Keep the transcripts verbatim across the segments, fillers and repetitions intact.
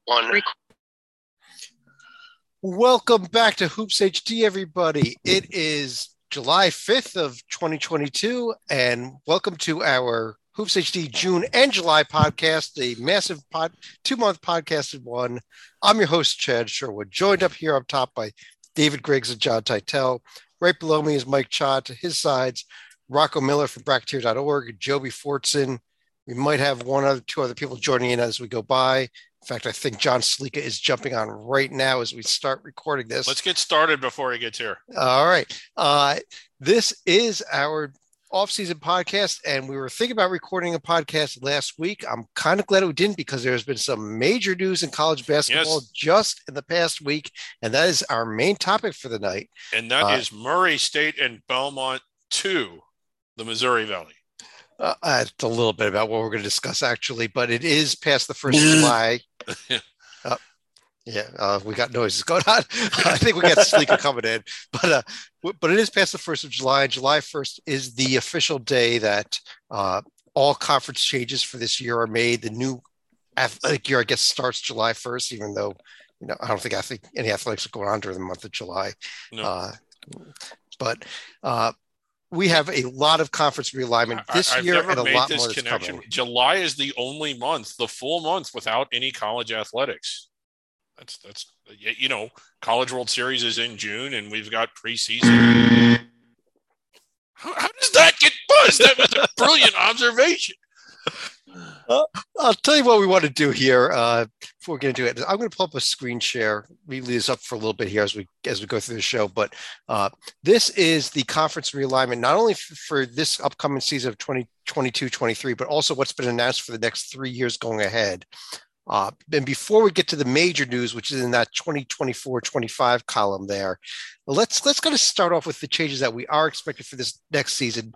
One. Welcome back to Hoops H D, everybody. It is July fifth of twenty twenty-two, and welcome to our Hoops H D June and July podcast, the massive pod, two-month podcast in one. I'm your host, Chad Sherwood, joined up here up top by David Griggs and John Titel. Right below me is Mike Cha. To his sides, Rocco Miller from Bracketeer dot org, Joby Fortson. We might have one or two other people joining in as we go by. In fact, I think John Slika is jumping on right now as we start recording this. Let's get started before he gets here. All right. Uh, this is our off-season podcast, and we were thinking about recording a podcast last week. I'm kind of glad we didn't because there's been some major news in college basketball yes. just in the past week, and that is our main topic for the night. And that uh, is Murray State and Belmont to the Missouri Valley. Uh, it's a little bit about what we're going to discuss, actually, but it is past the first of July. uh, yeah, uh, we got noises going on. I think we got Sleeker coming in, but uh, w- but it is past the first of July. July first is the official day that uh, all conference changes for this year are made. The new athletic year, I guess, starts July first, even though you know I don't think I think any athletics are going on during the month of July. No. Uh, but. Uh, We have a lot of conference realignment this I've year never and a made lot this more that's connection. coming. July is the only month, the full month, without any college athletics. That's that's you know, College World Series is in June, and we've got preseason. how, how does that get buzzed? That was a brilliant observation. Uh, I'll tell you what we want to do here uh, before we get into it. I'm going to pull up a screen share. We leave this up for a little bit here as we as we go through the show. But uh, this is the conference realignment, not only f- for this upcoming season of twenty twenty-two twenty-three, but also what's been announced for the next three years going ahead. Uh, and before we get to the major news, which is in that twenty twenty-four twenty-five column there, let's let's kind of start off with the changes that we are expected for this next season.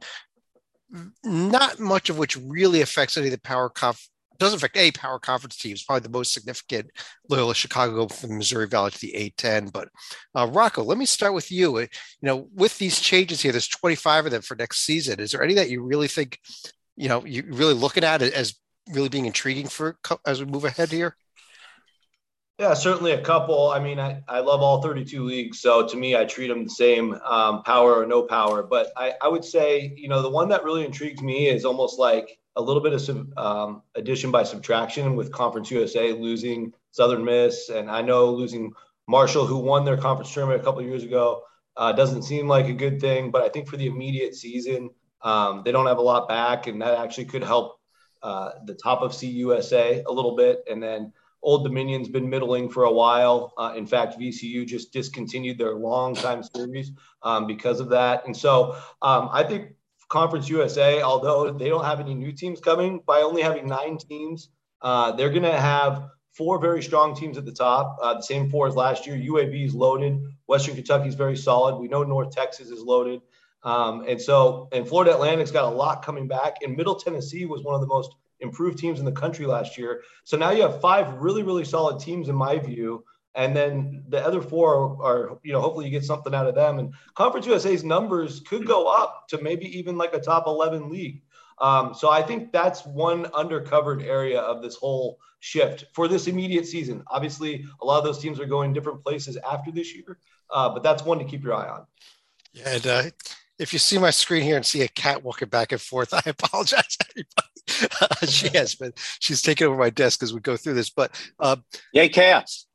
Not much of which really affects any of the power conf doesn't affect a power conference teams. Probably the most significant, Loyola Chicago from the Missouri Valley to the A ten. But uh, Rocco, let me start with you. You know, with these changes here, there's twenty-five of them for next season. Is there any that you really think, you know, you're really looking at it as really being intriguing for as we move ahead here? Yeah, certainly a couple. I mean, I, I love all thirty-two leagues. So to me, I treat them the same, um, power or no power. But I, I would say, you know, the one that really intrigues me is almost like a little bit of sub, um, addition by subtraction with Conference U S A losing Southern Miss. And I know losing Marshall, who won their conference tournament a couple of years ago, uh, doesn't seem like a good thing. But I think for the immediate season, um, they don't have a lot back. And that actually could help uh, the top of C U S A a little bit. And then Old Dominion's been middling for a while. Uh, in fact, V C U just discontinued their longtime series um, because of that. And so um, I think Conference U S A, although they don't have any new teams coming, by only having nine teams, uh, they're going to have four very strong teams at the top, uh, the same four as last year. U A B is loaded. Western Kentucky is very solid. We know North Texas is loaded. Um, and so, and Florida Atlantic's got a lot coming back. And Middle Tennessee was one of the most improved teams in the country last year. So now you have five really, really solid teams in my view. And then the other four are, are, you know, hopefully you get something out of them. And Conference U S A's numbers could go up to maybe even like a top eleven league. Um, so I think that's one undercovered area of this whole shift for this immediate season. Obviously, a lot of those teams are going different places after this year, uh, but that's one to keep your eye on. Yeah, and uh, if you see my screen here and see a cat walking back and forth, I apologize, everybody. Uh, she has been, she's taken over my desk as we go through this, but uh, yay, cats.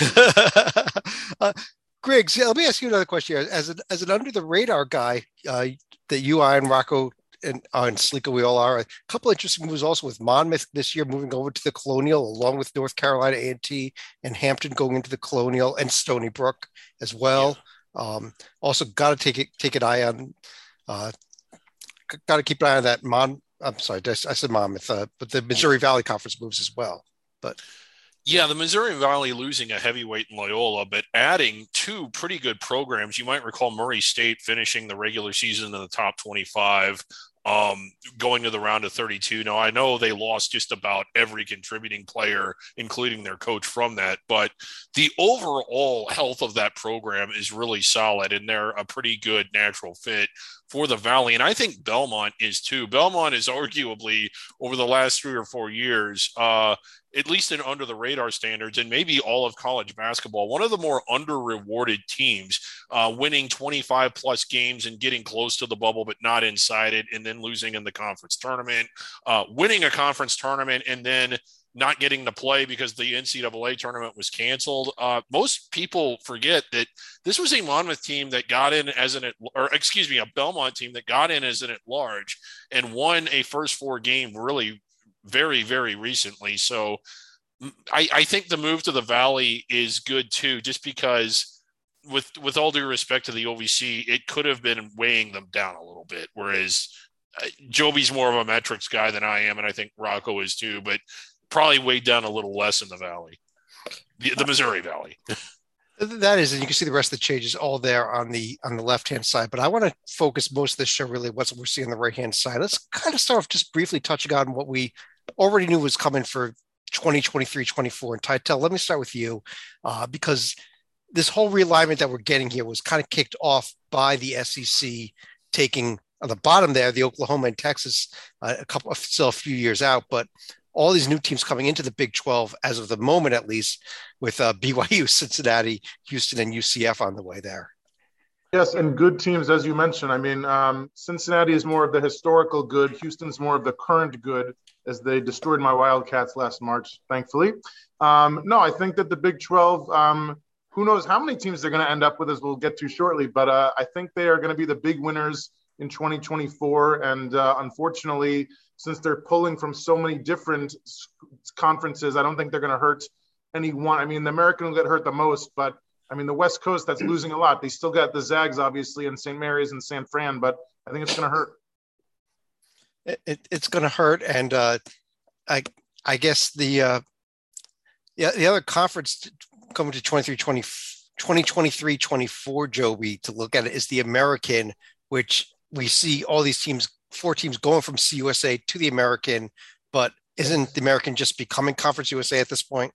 uh, Griggs, yeah, let me ask you another question here. As an, as an under the radar guy uh, that you are and Rocco and, uh, and Sleeka, we all are, a couple interesting moves also with Monmouth this year moving over to the Colonial, along with North Carolina A and T and Hampton going into the Colonial and Stony Brook as well. Yeah. Um, also got to take it, take an eye on, uh, got to keep an eye on that Mon. I'm sorry, I said Monmouth, uh, but the Missouri Valley Conference moves as well. But yeah, the Missouri Valley losing a heavyweight in Loyola, but adding two pretty good programs. You might recall Murray State finishing the regular season in the top twenty-five. Um, going to the round of thirty-two. Now, I know they lost just about every contributing player, including their coach from that, but the overall health of that program is really solid, and they're a pretty good natural fit for the Valley. And I think Belmont is too. Belmont is arguably, over the last three or four years, uh, at least in under the radar standards, and maybe all of college basketball, one of the more under rewarded teams, uh, winning twenty-five plus games and getting close to the bubble, but not inside it, and then losing in the conference tournament, uh, winning a conference tournament, and then not getting to play because the N C double A tournament was canceled. Uh, most people forget that this was a Monmouth team that got in as an, or excuse me, a Belmont team that got in as an at-large and won a first four game really very, very recently. So I, I think the move to the Valley is good too, just because with, with all due respect to the O V C, it could have been weighing them down a little bit. Whereas uh, Joby's more of a metrics guy than I am. And I think Rocco is too, but probably weighed down a little less in the Valley, the, the Missouri Valley. That is, and you can see the rest of the changes all there on the on the left-hand side. But I want to focus most of this show really what we're seeing on the right-hand side. Let's kind of start off just briefly touching on what we already knew was coming for twenty twenty-three twenty-four. And Tytel, let me start with you, uh, because this whole realignment that we're getting here was kind of kicked off by the S E C taking on the bottom there, the Oklahoma and Texas, uh, a couple of still a few years out, but all these new teams coming into the Big twelve as of the moment, at least, with uh, B Y U, Cincinnati, Houston, and U C F on the way there. Yes, and good teams, as you mentioned. I mean, um, Cincinnati is more of the historical good. Houston's more of the current good, as they destroyed my Wildcats last March, thankfully. Um, no, I think that the Big twelve, um, who knows how many teams they're going to end up with, as we'll get to shortly, but uh, I think they are going to be the big winners in twenty twenty-four. And uh, unfortunately, since they're pulling from so many different conferences, I don't think they're going to hurt any one. I mean, the American will get hurt the most, but I mean, the West Coast, that's losing a lot. They still got the Zags, obviously, and Saint Mary's and San Fran, but I think it's going to hurt. It, it, it's going to hurt. And uh, I I guess the uh, yeah, the other conference coming to twenty-three twenty, twenty twenty-three twenty-four, Joby, to look at it is the American, which we see all these teams, four teams going from C U S A to the American, but isn't the American just becoming Conference U S A at this point?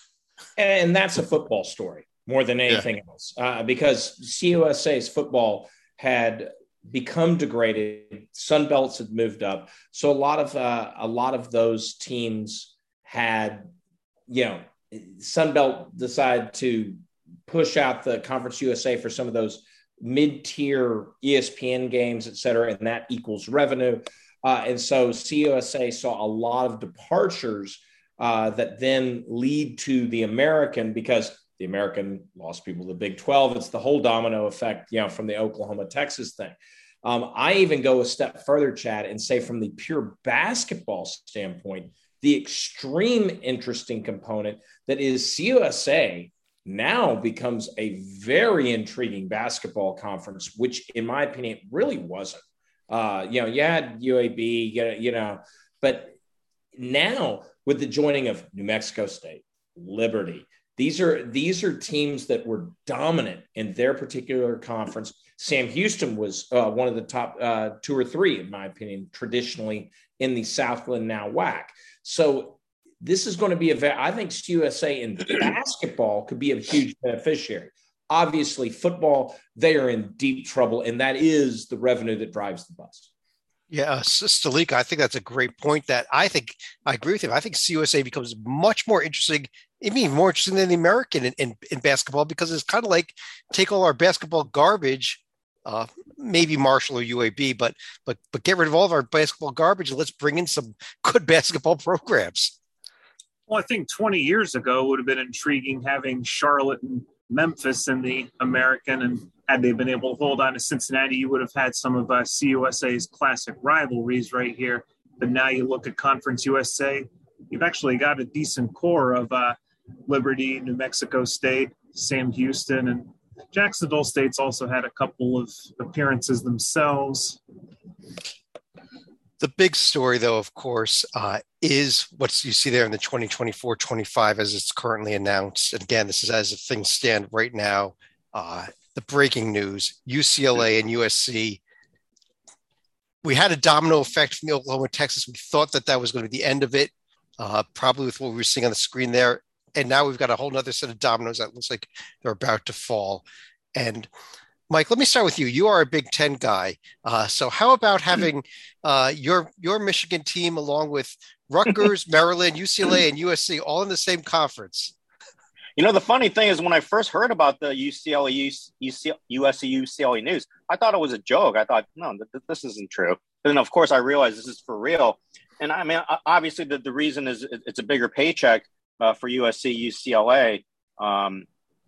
And that's a football story more than anything yeah. else, uh, because C U S A's football had become degraded. Sun Belts had moved up. So a lot of, uh, a lot of those teams had, you know, Sun Belt decided to push out the Conference U S A for some of those mid-tier E S P N games, et cetera, and that equals revenue. Uh, and so C U S A saw a lot of departures uh, that then lead to the American, because the American lost people to the Big twelve. It's the whole domino effect, you know, from the Oklahoma, Texas thing. Um, I even go a step further, Chad, and say from the pure basketball standpoint, the extreme interesting component that is C U S A now becomes a very intriguing basketball conference, which in my opinion really wasn't. Uh, you know, you had U A B, you, you know, but now with the joining of New Mexico State, Liberty, these are these are teams that were dominant in their particular conference. Sam Houston was uh, one of the top uh, two or three, in my opinion, traditionally in the Southland now W A C. So this is going to be a, I think C U S A in basketball could be a huge beneficiary. Obviously, football, they are in deep trouble, and that is the revenue that drives the bus. Yeah, uh, Stalika, I think that's a great point. That I think I agree with him. I think C U S A becomes much more interesting, even more interesting than the American in, in, in basketball, because it's kind of like take all our basketball garbage, uh, maybe Marshall or U A B, but but but get rid of all of our basketball garbage and let's bring in some good basketball programs. Well, I think twenty years ago would have been intriguing having Charlotte and Memphis in the American, and had they been able to hold on to Cincinnati, you would have had some of uh, C U S A's classic rivalries right here. But now you look at Conference U S A, you've actually got a decent core of uh, Liberty, New Mexico State, Sam Houston, and Jacksonville State's also had a couple of appearances themselves. The big story, though, of course, uh, is what you see there in the twenty twenty-four twenty-five as it's currently announced. And again, this is as things stand right now. Uh, the breaking news, U C L A and U S C. We had a domino effect from the Oklahoma, Texas. We thought that that was going to be the end of it, uh, probably with what we were seeing on the screen there. And now we've got a whole other set of dominoes that looks like they're about to fall. And Mike, let me start with you. You are a Big Ten guy. Uh, so how about having uh, your your Michigan team along with Rutgers, Maryland, U C L A, and U S C all in the same conference? You know, the funny thing is when I first heard about the U C L A, U C, U S C, U C L A news, I thought it was a joke. I thought, no, th- this isn't true. And then, of course, I realized this is for real. And I mean, obviously, the, the reason is it's a bigger paycheck uh, for U S C, U C L A. Um,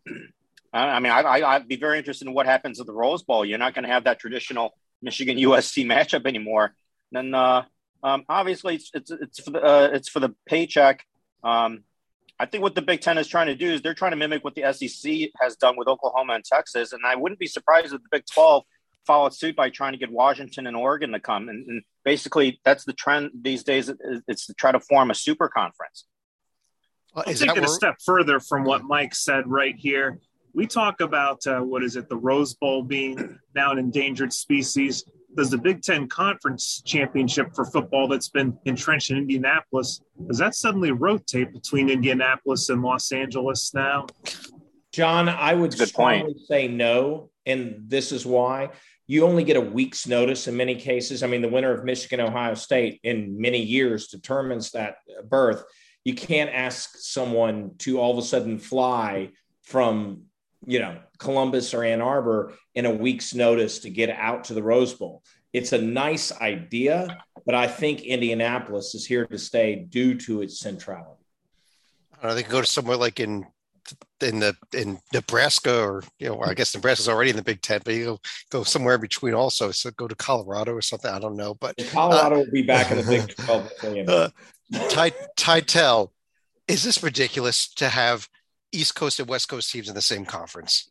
I mean, I, I'd be very interested in what happens at the Rose Bowl. You're not going to have that traditional Michigan U S C matchup anymore. And then, uh, um, obviously, it's it's it's for the uh, it's for the paycheck. Um, I think what the Big Ten is trying to do is they're trying to mimic what the S E C has done with Oklahoma and Texas. And I wouldn't be surprised if the Big twelve followed suit by trying to get Washington and Oregon to come. And, and basically, that's the trend these days. It's to try to form a super conference. Well, I'll take it a step further from what Mike said right here. We talk about, uh, what is it, the Rose Bowl being now an endangered species. Does the Big Ten Conference Championship for football that's been entrenched in Indianapolis, does that suddenly rotate between Indianapolis and Los Angeles now? John, I would strongly say no, and this is why. You only get a week's notice in many cases. I mean, the winner of Michigan, Ohio State in many years determines that berth. You can't ask someone to all of a sudden fly from, you know, Columbus or Ann Arbor in a week's notice to get out to the Rose Bowl. It's a nice idea, but I think Indianapolis is here to stay due to its centrality. I don't know, they can go to somewhere like in in the in Nebraska, or you know, I guess Nebraska's already in the Big Ten, but you go, go somewhere in between also. So go to Colorado or something. I don't know, but Colorado uh, will be back in the Big twelve. uh, Ty Tytel, is this ridiculous to have East Coast and West Coast teams in the same conference?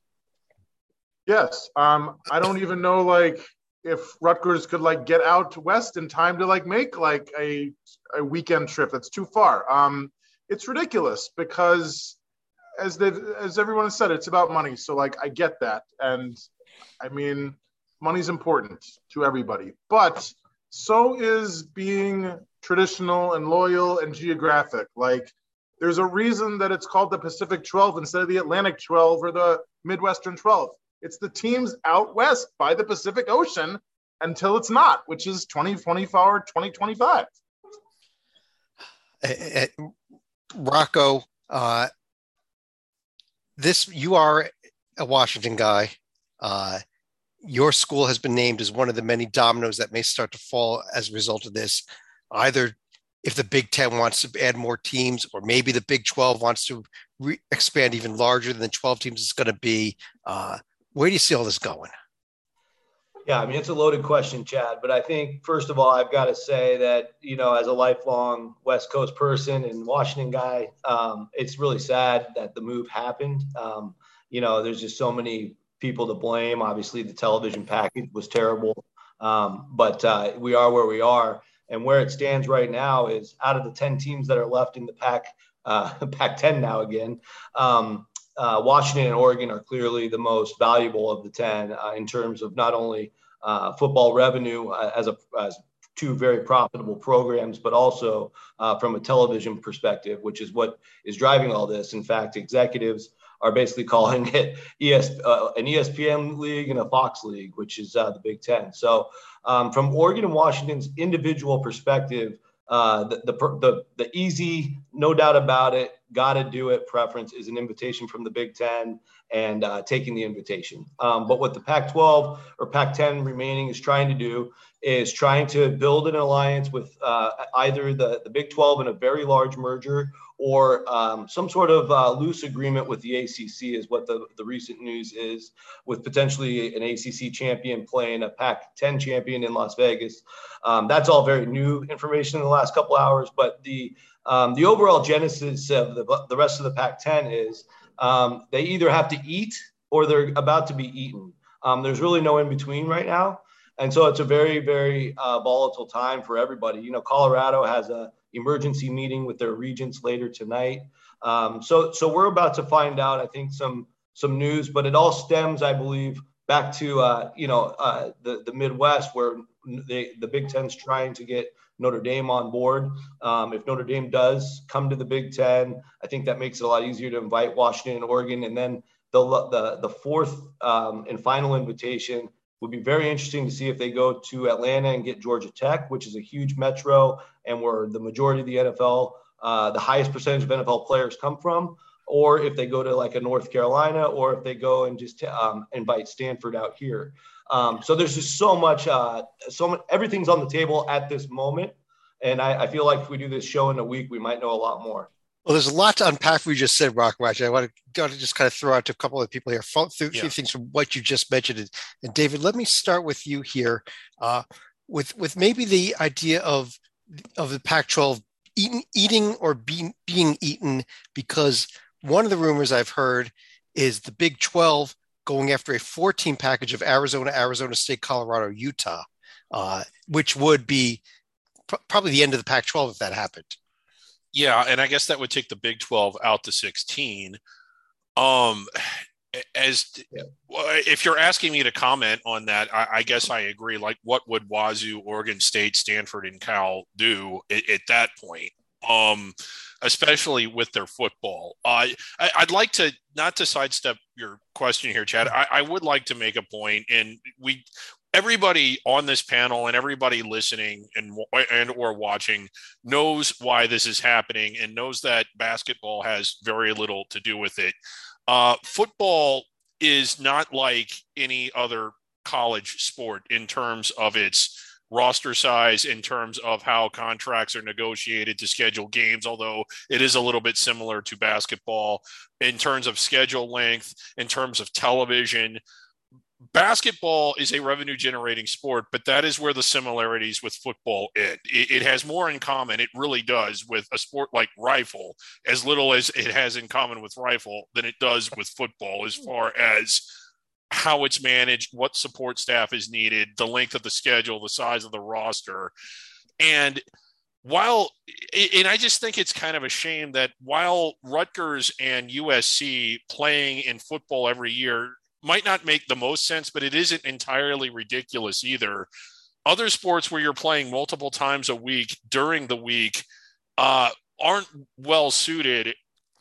Yes. Um, I don't even know, like, if Rutgers could, like, get out west in time to, like, make, like, a, a weekend trip. That's too far. Um, it's ridiculous because, as they've, as everyone has said, it's about money. So, like, I get that. And, I mean, money's important to everybody. But so is being traditional and loyal and geographic. Like, there's a reason that it's called the Pacific twelve instead of the Atlantic twelve or the Midwestern twelve. It's the teams out west by the Pacific Ocean until it's not, which is twenty twenty-four, twenty twenty-five. Uh, Rocco, uh, this you are a Washington guy. Uh, your school has been named as one of the many dominoes that may start to fall as a result of this. Either if the Big Ten wants to add more teams, or maybe the Big twelve wants to re- expand even larger than the twelve teams it's going to be. Uh, where do you see all this going? Yeah, I mean, it's a loaded question, Chad. But I think, first of all, I've got to say that, you know, as a lifelong West Coast person and Washington guy, um, it's really sad that the move happened. Um, you know, there's just so many people to blame. Obviously, the television package was terrible. Um, but uh, we are where we are. And where it stands right now is, out of the ten teams that are left in the Pac, uh, Pac ten now again, um, uh, Washington and Oregon are clearly the most valuable of the ten uh, in terms of not only uh, football revenue uh, as a as two very profitable programs, but also uh, from a television perspective, which is what is driving all this. In fact, executives are basically calling it E S, uh, an E S P N league and a Fox league, which is uh, the Big Ten. So um, from Oregon and Washington's individual perspective, uh, the, the, the, the easy, no doubt about it, got to do it preference is an invitation from the Big Ten and uh, taking the invitation. Um, but what the Pac twelve or Pac ten remaining is trying to do is trying to build an alliance with uh, either the, the Big twelve in a very large merger, or um, some sort of uh, loose agreement with the A C C is what the, the recent news is, with potentially an A C C champion playing a Pac ten champion in Las Vegas. Um, that's all very new information in the last couple hours, but the um, the overall genesis of the, the rest of the Pac ten is um, they either have to eat or they're about to be eaten. Um, there's really no in between right now. And so it's a very, very uh, volatile time for everybody. You know, Colorado has a emergency meeting with their regents later tonight. Um, so, so we're about to find out, I think, some some news, but it all stems, I believe, back to uh, you know uh, the the Midwest, where they, the Big Ten's trying to get Notre Dame on board. Um, if Notre Dame does come to the Big Ten, I think that makes it a lot easier to invite Washington and Oregon, and then the the the fourth um, and final invitation. Would be very interesting to see if they go to Atlanta and get Georgia Tech, which is a huge metro and where the majority of the N F L, uh, the highest percentage of N F L players come from, or if they go to like a North Carolina, or if they go and just um, invite Stanford out here. Um, so there's just so much, uh, so much, everything's on the table at this moment. And I, I feel like if we do this show in a week, we might know a lot more. Well, there's a lot to unpack. We just said, Rock Roger. I want to, to just kind of throw out to a couple of people here, through a few yeah. things from what you just mentioned. And, and David, let me start with you here, uh, with with maybe the idea of of the Pac twelve eating, eating or being being eaten, because one of the rumors I've heard is the Big twelve going after a four-team package of Arizona, Arizona State, Colorado, Utah, uh, which would be pr- probably the end of the Pac twelve if that happened. Yeah, and I guess that would take the Big twelve out to sixteen. Um, as yeah. if you're asking me to comment on that, I, I guess I agree. Like, what would Wazoo, Oregon State, Stanford, and Cal do at, at that point? Um, especially with their football. Uh, I, I'd like to not to sidestep your question here, Chad. I, I would like to make a point, and we. Everybody on this panel and everybody listening and and or watching knows why this is happening and knows that basketball has very little to do with it. Uh, football is not like any other college sport in terms of its roster size, in terms of how contracts are negotiated to schedule games, although it is a little bit similar to basketball in terms of schedule length, in terms of television. Basketball is a revenue generating sport, but that is where the similarities with football end. It, it has more in common. It really does with a sport like rifle, as little as it has in common with rifle than it does with football, as far as how it's managed, what support staff is needed, the length of the schedule, the size of the roster. And while, and I just think it's kind of a shame that while Rutgers and U S C playing in football every year might not make the most sense, but it isn't entirely ridiculous either. Other sports where you're playing multiple times a week during the week uh, aren't well suited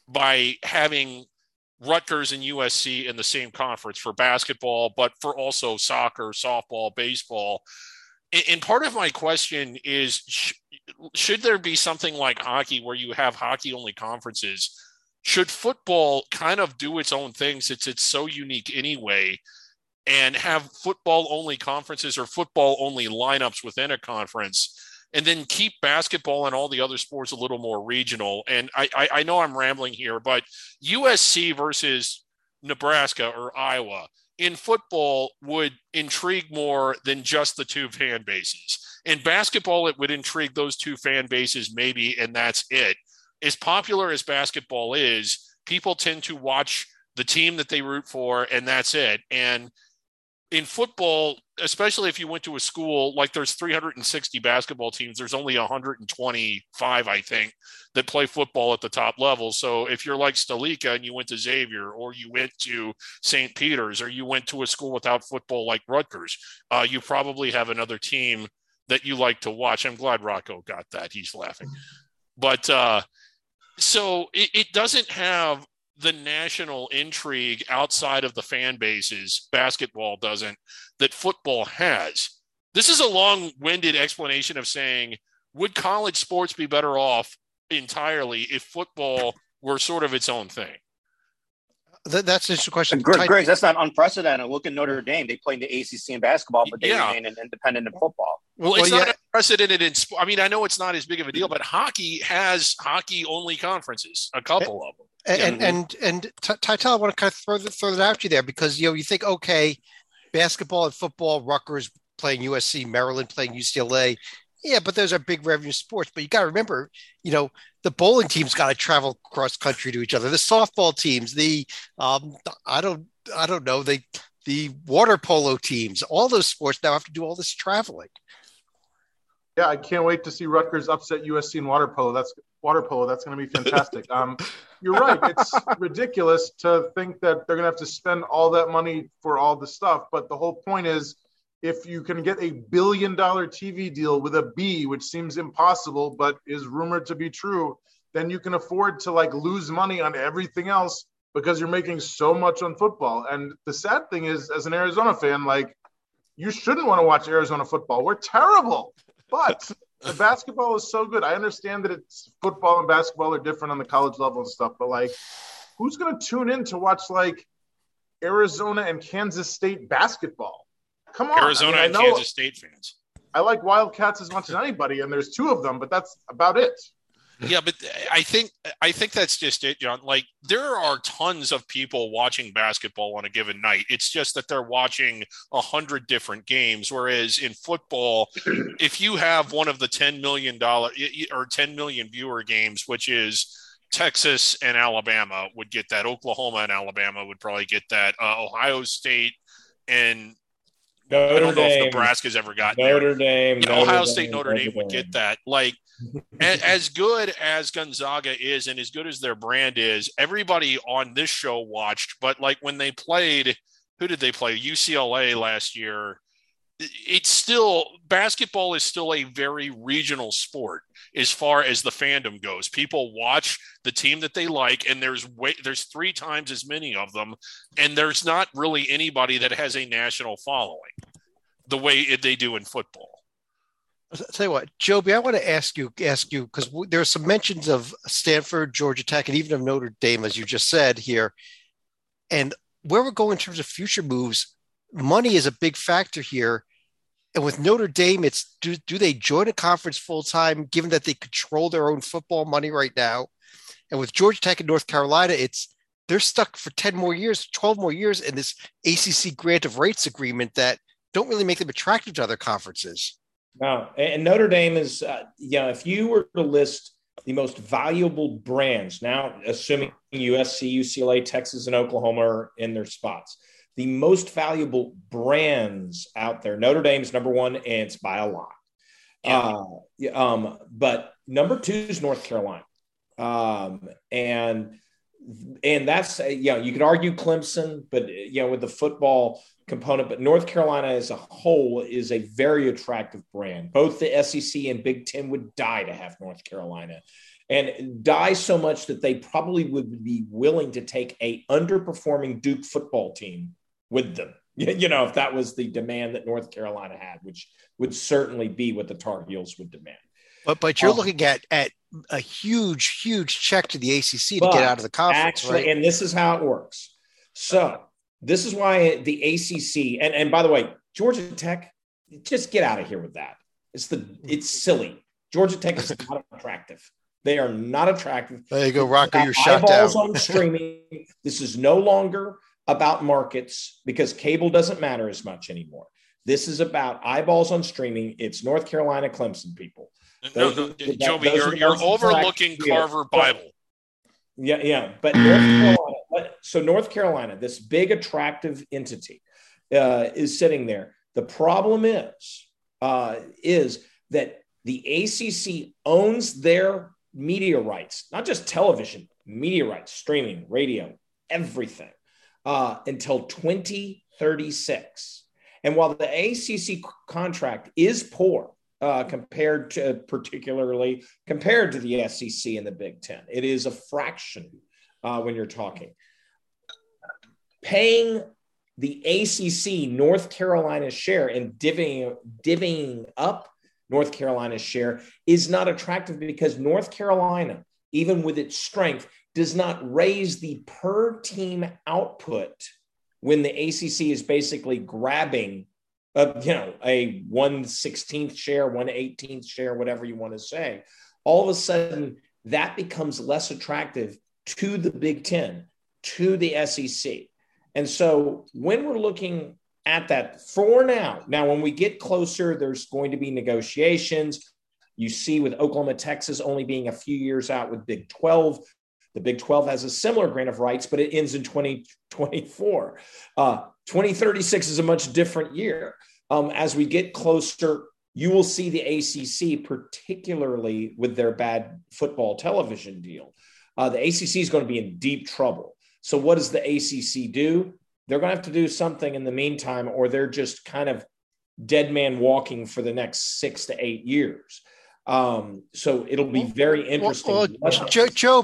by having Rutgers and U S C in the same conference for basketball, but for also soccer, softball, baseball. And part of my question is, sh- should there be something like hockey where you have hockey-only conferences? Should football kind of do its own thing, since it's so unique anyway, and have football-only conferences or football-only lineups within a conference, and then keep basketball and all the other sports a little more regional? And I, I, I know I'm rambling here, but U S C versus Nebraska or Iowa in football would intrigue more than just the two fan bases. In basketball, it would intrigue those two fan bases maybe, and that's it. As popular as basketball is, people tend to watch the team that they root for, and that's it. And in football, especially if you went to a school, like there's three hundred sixty basketball teams, there's only one hundred twenty-five, I think, that play football at the top level. So if you're like Stalika and you went to Xavier, or you went to Saint Peter's, or you went to a school without football like Rutgers, uh, you probably have another team that you like to watch. I'm glad Rocco got that. He's laughing. But uh, so it, it doesn't have the national intrigue outside of the fan bases, basketball doesn't, that football has. This is a long-winded explanation of saying, would college sports be better off entirely if football were sort of its own thing? That, that's just a question. Greg, Greg, that's not unprecedented. Look at Notre Dame. They play in the A C C in basketball, but they yeah. remain independent in football. Well, it's well, not yeah. unprecedented in sport. I mean, I know it's not as big of a deal, but hockey has hockey-only conferences, a couple of them. And, yeah. and, and, and Tytel, I want to kind of throw, the, throw that out to you there, because, you know, you think, okay, basketball and football, Rutgers playing U S C, Maryland playing U C L A. Yeah, but those are big revenue sports. But you got to remember, you know, the bowling teams got to travel cross country to each other. The softball teams, the um, I don't, I don't know, the the water polo teams. All those sports now have to do all this traveling. Yeah, I can't wait to see Rutgers upset U S C in water polo. That's water polo. That's going to be fantastic. um, you're right. It's ridiculous to think that they're going to have to spend all that money for all the stuff. But the whole point is, if you can get a billion dollar T V deal with a B, which seems impossible, but is rumored to be true, then you can afford to like lose money on everything else because you're making so much on football. And the sad thing is, as an Arizona fan, like, you shouldn't want to watch Arizona football. We're terrible, but the basketball is so good. I understand that it's football and basketball are different on the college level and stuff, but like, who's going to tune in to watch like Arizona and Kansas State basketball? Come on. Arizona I mean, and I know, Kansas State fans. I like Wildcats as much as anybody, and there's two of them, but that's about it. Yeah, but I think I think that's just it, John. Like, there are tons of people watching basketball on a given night. It's just that they're watching a hundred different games. Whereas in football, if you have one of the ten million dollar or ten million viewer games, which is Texas and Alabama would get that, Oklahoma and Alabama would probably get that, uh, Ohio State and Notre I don't know Dame, if Nebraska's ever gotten Notre there. Dame, Yeah, Notre Ohio Dame, State, Notre Dame, Notre would Dame. get that. Like, a- as good as Gonzaga is and as good as their brand is, everybody on this show watched. But like when they played, who did they play? U C L A last year. It's still, basketball is still a very regional sport as far as the fandom goes. People watch the team that they like, and there's way, there's three times as many of them, and there's not really anybody that has a national following the way they do in football. I'll tell you what, Joby, I want to ask you, ask you, because there are some mentions of Stanford, Georgia Tech, and even of Notre Dame, as you just said here. And where we're going in terms of future moves, money is a big factor here. And with Notre Dame, it's do, do they join a conference full time, given that they control their own football money right now? And with Georgia Tech and North Carolina, it's they're stuck for ten more years, twelve more years in this A C C grant of rights agreement that don't really make them attractive to other conferences. No, and Notre Dame is, uh, you know, if you were to list the most valuable brands, now assuming U S C, U C L A, Texas, and Oklahoma are in their spots, the most valuable brands out there, Notre Dame's number one, and it's by a lot. Yeah. Uh, um, but number two is North Carolina. Um, and and that's, you know, you could argue Clemson, but, you know, with the football component, but North Carolina as a whole is a very attractive brand. Both the S E C and Big Ten would die to have North Carolina, and die so much that they probably would be willing to take a underperforming Duke football team with them. You know, if that was the demand that North Carolina had, which would certainly be what the Tar Heels would demand. But but you're Um, looking at at a huge, huge check to the A C C to But get out of the conference, actually, right? and this is how it works. So this is why the A C C, and, and by the way, Georgia Tech, just get out of here with that. It's the it's silly. Georgia Tech is not attractive. They are not attractive. There you go, Rocco. You're shut Eyeballs down. on streaming. This is no longer about markets because cable doesn't matter as much anymore. This is about eyeballs on streaming. It's North Carolina, Clemson people. No, Those no, are the- Joby, those are you're, the you're most overlooking attractive deals. Carver Bible. Yeah, yeah. But North Carolina, but- so North Carolina, this big attractive entity, uh, is sitting there. The problem is, uh, is that the A C C owns their media rights, not just television, media rights, streaming, radio, everything, uh, until twenty thirty-six. And while the A C C contract is poor, Uh, compared to particularly compared to the S E C and the Big Ten, it is a fraction uh, when you're talking. Paying the A C C North Carolina's share and divvying, divvying up North Carolina's share is not attractive because North Carolina, even with its strength, does not raise the per team output when the A C C is basically grabbing Uh, you know, a one sixteenth share, one eighteenth share, whatever you want to say. All of a sudden, that becomes less attractive to the Big Ten, to the S E C. And so when we're looking at that for now, now when we get closer, there's going to be negotiations. You see with Oklahoma, Texas only being a few years out with Big twelve. The Big twelve has a similar grant of rights, but it ends in twenty twenty-four. Uh, twenty thirty-six is a much different year. Um, as we get closer, you will see the A C C, particularly with their bad football television deal. Uh, the A C C is going to be in deep trouble. So what does the A C C do? They're going to have to do something in the meantime, or they're just kind of dead man walking for the next six to eight years. Um, so it'll be very interesting. Well, well, jo- Joby,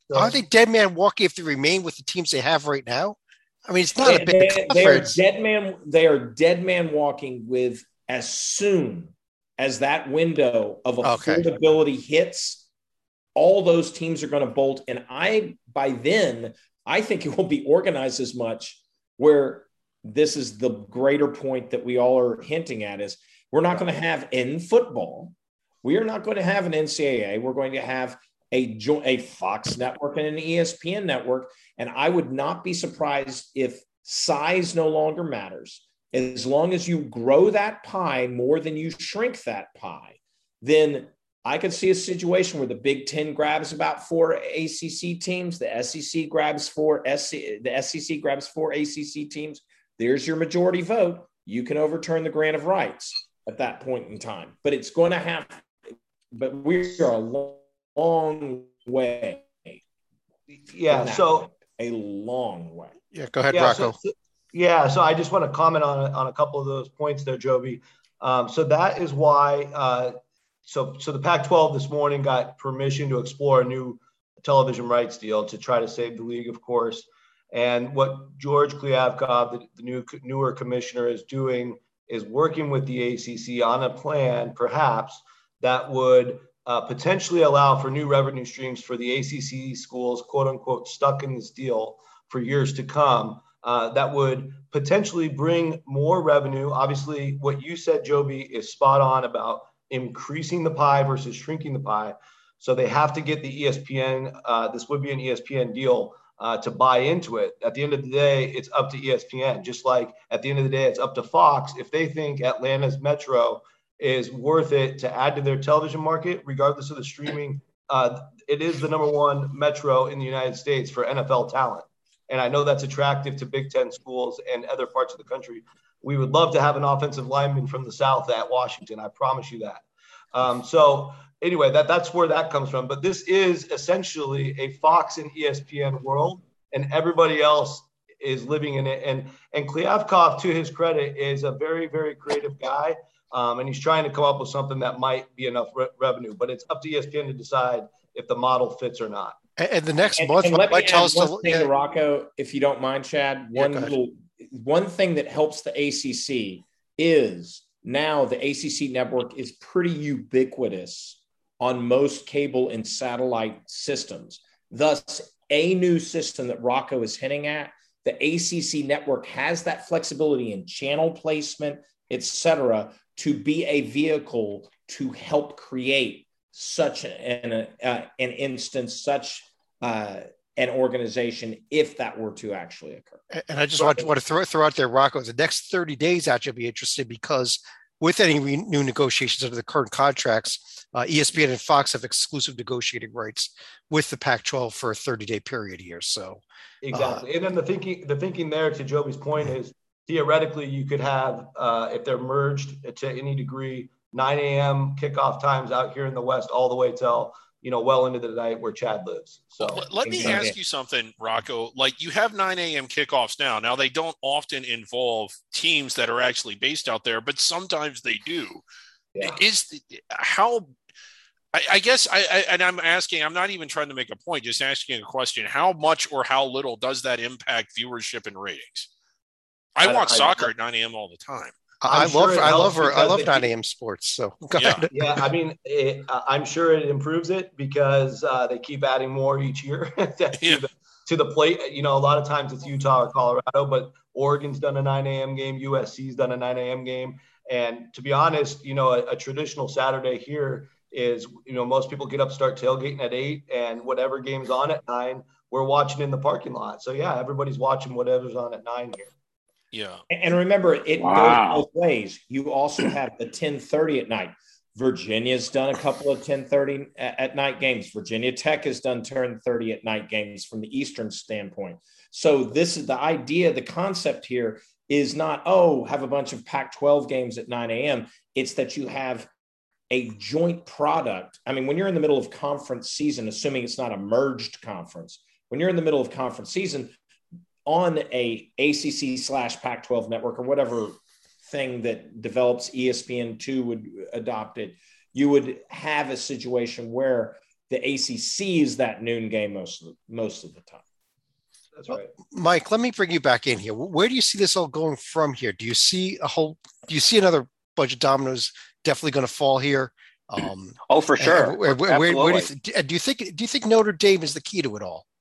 So, Are they dead man walking if they remain with the teams they have right now? I mean, it's not they, a big they, they are conference. dead man. They are dead man walking with as soon as that window of Okay. affordability hits, all those teams are going to bolt. And I, by then, I think it will be organized as much where this is the greater point that we all are hinting at is we're not going to have in football. We are not going to have an N C double A. We're going to have a, a Fox network and an E S P N network. And I would not be surprised if size no longer matters. As long as you grow that pie more than you shrink that pie, then I could see a situation where the Big Ten grabs about four A C C teams, the S E C grabs four S C, the S E C grabs four A C C teams. There's your majority vote. You can overturn the grant of rights at that point in time. But it's going to have, but we are a long, long way. Yeah. So a long way. Yeah. Go ahead, yeah, Rocco. So, so, yeah. So I just want to comment on on a couple of those points there, Joby. Um, so that is why. Uh, so so the Pac twelve this morning got permission to explore a new television rights deal to try to save the league, of course. And what George Kliavkoff, the, the new newer commissioner, is doing is working with the A C C on a plan, perhaps, that would uh, potentially allow for new revenue streams for the A C C schools, quote unquote, stuck in this deal for years to come. Uh, that would potentially bring more revenue. Obviously, what you said, Joby, is spot on about increasing the pie versus shrinking the pie. So they have to get the E S P N. Uh, this would be an E S P N deal uh, to buy into it. At the end of the day, it's up to E S P N. Just like at the end of the day, it's up to Fox. If they think Atlanta's Metro is worth it to add to their television market, regardless of the streaming, uh, it is the number one metro in the United States for N F L talent. And I know that's attractive to Big Ten schools and other parts of the country. We would love to have an offensive lineman from the South at Washington. I promise you that. Um, so anyway, that, that's where that comes from. But this is essentially a Fox and E S P N world, and everybody else is living in it. And, and Kliavkoff, to his credit, is a very, very creative guy. Um, and he's trying to come up with something that might be enough re- revenue. But it's up to E S P N to decide if the model fits or not. And, and the next and, month, and let me might add tell us one to, thing yeah. to Rocco, if you don't mind, Chad. One Yeah, little, one thing that helps the A C C is now the A C C network is pretty ubiquitous on most cable and satellite systems. Thus, a new system that Rocco is hinting at, the A C C network has that flexibility in channel placement, et cetera, to be a vehicle to help create such an, uh, an instance, such uh, an organization, if that were to actually occur. And I just want to, want to throw, throw out there, Rocco, the next thirty days actually be interesting because with any re- new negotiations under the current contracts, uh, E S P N and Fox have exclusive negotiating rights with the Pac twelve for a thirty-day period here. So exactly. Uh, and then the thinking, the thinking there, to Joby's point, is theoretically you could have, uh, if they're merged to any degree, nine a.m. kickoff times out here in the West all the way till, you know, well into the night where Chad lives. So well, let me exactly. ask you something, Rocco. Like, you have nine a.m. kickoffs now. Now, they don't often involve teams that are actually based out there, but sometimes they do. Yeah. Is how I, I guess I, I and I'm asking, I'm not even trying to make a point, just asking a question. How much or how little does that impact viewership and ratings? I, I watch I, soccer I, at nine a.m. all the time. I sure love, I love, her, I love nine a.m. sports. So go yeah, ahead. yeah. I mean, it, I'm sure it improves it because uh, they keep adding more each year to, yeah. the, to the plate. You know, a lot of times it's Utah or Colorado, but Oregon's done a nine a.m. game. U S C's done a nine a.m. game. And to be honest, you know, a, a traditional Saturday here is, you know, most people get up, start tailgating at eight, and whatever game's on at nine, we're watching in the parking lot. So yeah, everybody's watching whatever's on at nine here. Yeah. And remember, it wow. goes both ways. You also have the ten thirty at night. Virginia's done a couple of ten thirty at night games. Virginia Tech has done ten thirty at night games from the Eastern standpoint. So this is the idea, the concept here is not, oh, have a bunch of Pac twelve games at nine a.m. It's that you have a joint product. I mean, when you're in the middle of conference season, assuming it's not a merged conference, when you're in the middle of conference season, on a A C C slash Pac twelve network or whatever thing that develops E S P N two would adopt it, you would have a situation where The A C C is that noon game most of the, most of the time. That's right. Mike, let me bring you back in here. Where do you see this all going from here? Do you see a whole, do you see another bunch of dominoes definitely going to fall here? Um, oh, for sure. Where, where, where, where do, you th- do you think, do you think Notre Dame is the key to it all?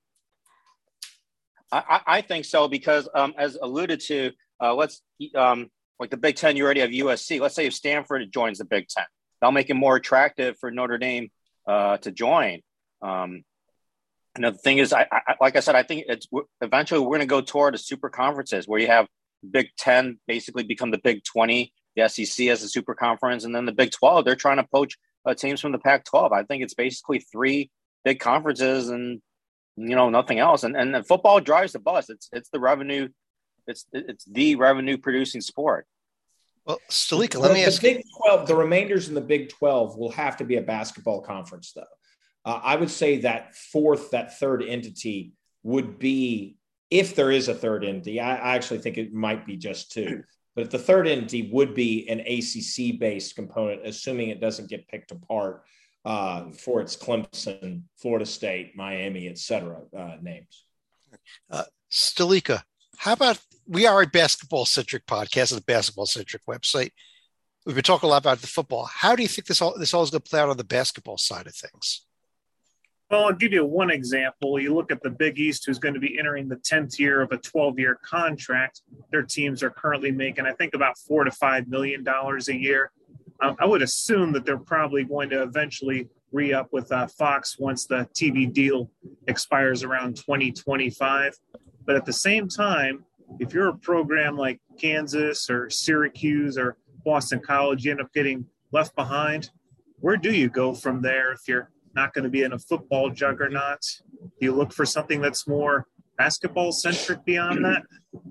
I, I think so, because um, as alluded to, uh, let's um, like the Big Ten, you already have U S C. Let's say if Stanford joins the Big Ten, that'll make it more attractive for Notre Dame uh, to join. Um, and the thing is, I, I like I said, I think it's eventually we're going to go toward the super conferences where you have Big Ten basically become the Big twenty, the S E C as a super conference, and then the Big twelve. They're trying to poach uh, teams from the Pac twelve. I think it's basically three big conferences and you know nothing else. And and football drives the bus. It's it's the revenue. It's it's the revenue producing sport. Well, Stalika, let the, me the ask Big you. twelve, the remainders in the Big twelve will have to be a basketball conference, though. Uh, I would say that fourth, that third entity would be, if there is a third entity, I, I actually think it might be just two, but the third entity would be an A C C-based component, assuming it doesn't get picked apart uh, for its Clemson, Florida State, Miami, et cetera uh, names. Uh, Stalika, how about, we are a basketball-centric podcast and a basketball-centric website. We've been talking a lot about the football. How do you think this all this all is going to play out on the basketball side of things? Well, I'll give you one example. You look at the Big East, who's going to be entering the tenth year of a twelve-year contract. Their teams are currently making, I think, about four to five million dollars a year. Um, I would assume that they're probably going to eventually re-up with uh, Fox once the T V deal expires around twenty twenty-five. But at the same time, if you're a program like Kansas or Syracuse or Boston College, you end up getting left behind. Where do you go from there if you're not going to be in a football juggernaut? Do you look for something that's more basketball centric beyond that?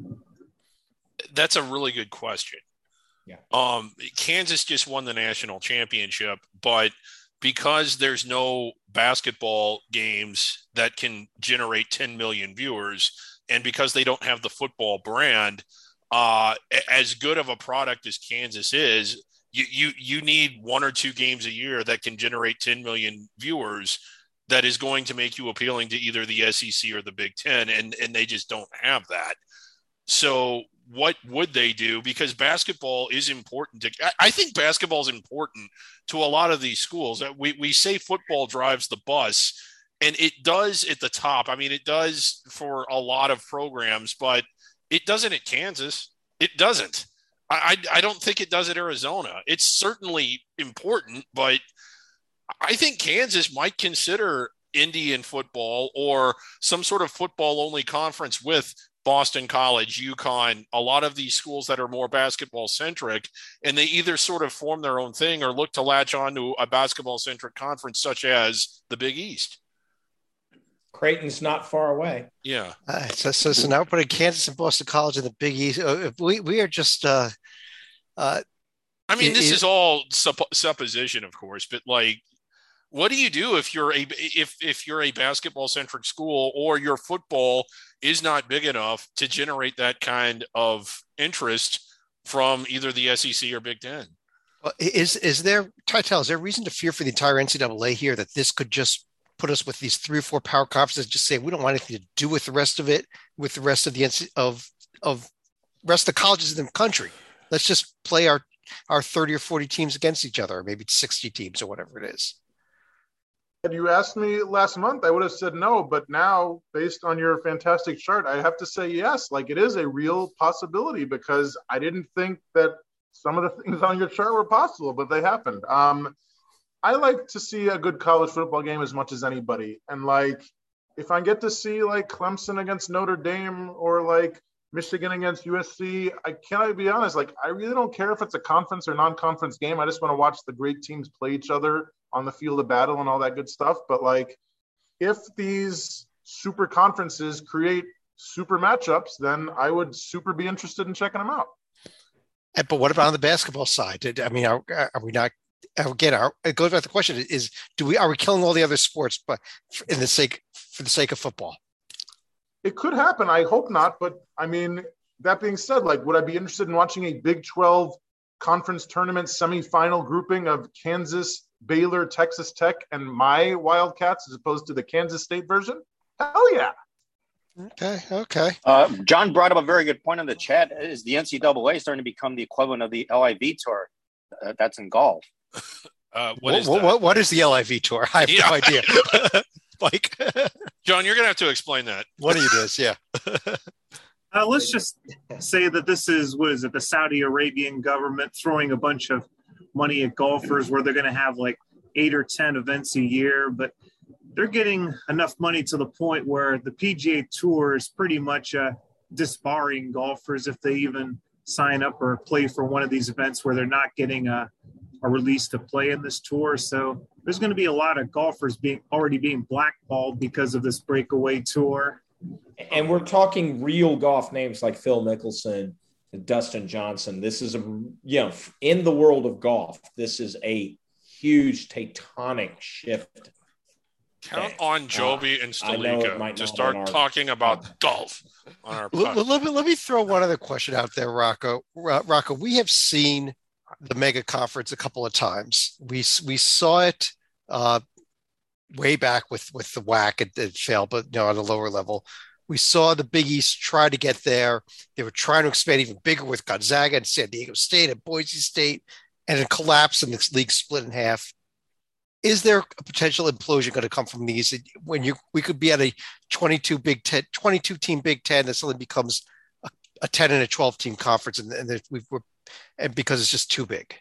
That's a really good question. Yeah. Um, Kansas just won the national championship, but because there's no basketball games that can generate ten million viewers, and because they don't have the football brand, uh, as good of a product as Kansas is, You, you you need one or two games a year that can generate ten million viewers that is going to make you appealing to either the S E C or the Big Ten, and, and they just don't have that. So what would they do? Because basketball is important. To, I think basketball is important to a lot of these schools. We, we say football drives the bus, and it does at the top. I mean, it does for a lot of programs, but it doesn't at Kansas. It doesn't. I, I don't think it does at Arizona. It's certainly important, but I think Kansas might consider Indian football or some sort of football-only conference with Boston College, UConn, a lot of these schools that are more basketball-centric, and they either sort of form their own thing or look to latch on to a basketball-centric conference such as the Big East. Creighton's not far away. Yeah. Uh, so, so, so now we're putting Kansas and Boston College in the Big East. Uh, we we are just. Uh, uh, I mean, it, this it, is all supp- supposition, of course, but like, what do you do if you're a if if you're a basketball centric school or your football is not big enough to generate that kind of interest from either the S E C or Big Ten? Is is there, Titel, is there reason to fear for the entire N C double A here that this could just put us with these three or four power conferences, just say we don't want anything to do with the rest of it, with the rest of the of of rest of the colleges in the country? Let's just play our our thirty or forty teams against each other, or maybe sixty teams or whatever it is. Had you asked me last month, I would have said no. But now, based on your fantastic chart, I have to say yes. Like, it is a real possibility, because I didn't think that some of the things on your chart were possible, but they happened. Um, I like to see a good college football game as much as anybody. And like, if I get to see like Clemson against Notre Dame or like Michigan against U S C, I cannot be honest. Like, I really don't care if it's a conference or non-conference game. I just want to watch the great teams play each other on the field of battle and all that good stuff. But like, if these super conferences create super matchups, then I would super be interested in checking them out. But what about on the basketball side? I mean, are, are we not? Again, our, it goes back to the question: is do we are we killing all the other sports, but in the sake for the sake of football? It could happen. I hope not. But I mean, that being said, like, would I be interested in watching a Big twelve conference tournament semifinal grouping of Kansas, Baylor, Texas Tech, and my Wildcats as opposed to the Kansas State version? Hell yeah. Okay, okay. Uh, John brought up a very good point in the chat. Is the N C double A starting to become the equivalent of the L I V Tour? Uh, that's in golf. Uh, what, what, is what, what, what is the L I V Tour? I have yeah. no idea. Mike? John, you're going to have to explain that. What do you do? Yeah. Uh, let's just say that this is, what is it, the Saudi Arabian government throwing a bunch of money at golfers where they're going to have like eight or ten events a year, but they're getting enough money to the point where the P G A Tour is pretty much uh, disbarring golfers if they even sign up or play for one of these events where they're not getting a, a release to play in this tour. So there's going to be a lot of golfers being already being blackballed because of this breakaway tour. And we're talking real golf names like Phil Mickelson and Dustin Johnson. This is a, you know, in the world of golf, this is a huge tectonic shift. Count on Joby uh, and Stalika to start our, talking about uh, golf on our let, let, me, let me throw one other question out there, Rocco. Rocco, we have seen the mega conference a couple of times. We we saw it uh, way back with, with the W A C. It, it failed, but you know, on a lower level. We saw the Big East try to get there. They were trying to expand even bigger with Gonzaga and San Diego State and Boise State, and it collapsed and this league split in half. Is there a potential implosion going to come from these when you we could be at a twenty-two Big Ten, twenty-two team Big Ten that suddenly becomes a, a ten and a twelve team conference, and, and we we're and because it's just too big?